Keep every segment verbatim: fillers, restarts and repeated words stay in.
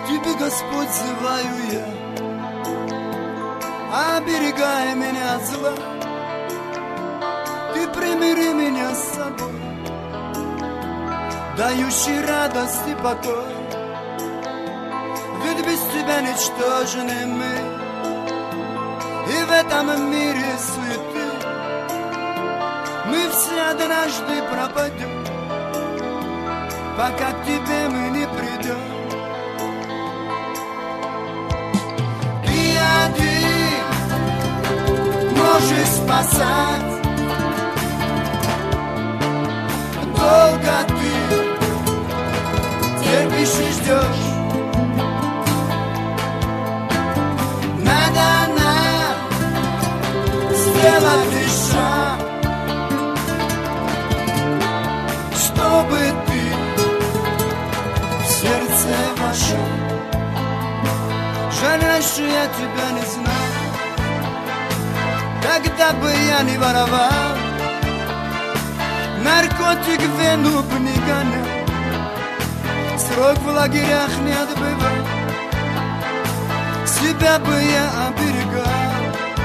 Тебе, Господь, зываю я, оберегай меня от зла. Ты примири меня с собой, дающий радость и покой. Ведь без тебя ничтожны мы, и в этом мире суеты мы все однажды пропадем, пока к тебе мы не придем. Ты один можешь спасать, долго ты терпишь и ждешь. Надо нам сделать лишь шаг, чтобы ты в сердце вошел. Жаль, раньше я тебя не знал, тогда бы я не воровал, наркотик в вену бы не гонял, срок в лагерях не отбывал. Себя бы я оберегал,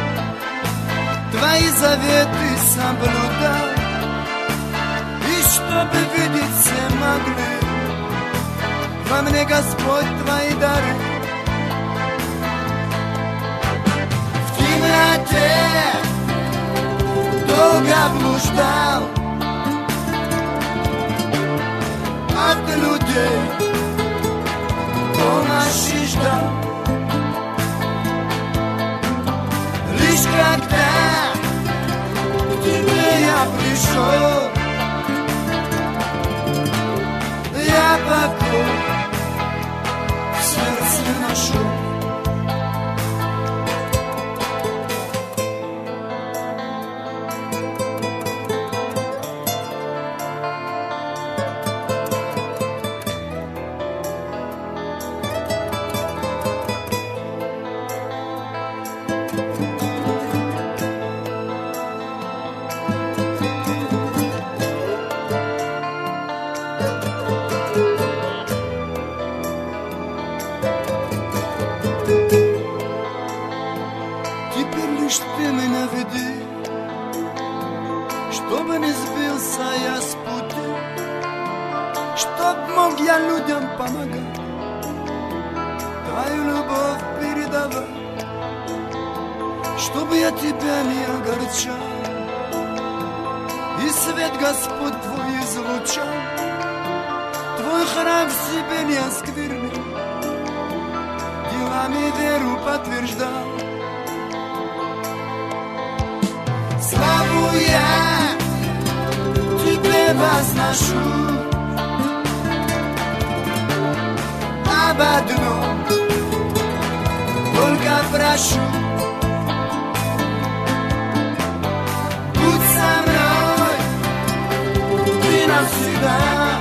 твои заветы соблюдал, и чтобы видеть все могли во мне, Господь, твои дары. В темноте долго блуждал, от людей помощи ждал. Лишь когда к тебе я пришел, я покой в сердце нашел. Ты меня веди, чтобы не сбился я с пути, чтоб мог я людям помогать, твою любовь передавать, чтобы я тебя не огорчал, и свет, Господь, твой излучал, твой храм в себе не осквернил, делами веру подтверждал. Славу я тебе возношу, об одном только прошу: будь со мной ты навсегда.